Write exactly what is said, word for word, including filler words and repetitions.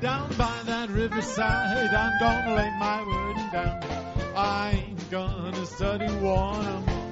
down by that riverside. I'm gonna lay my burden down. I ain't gonna study war no more.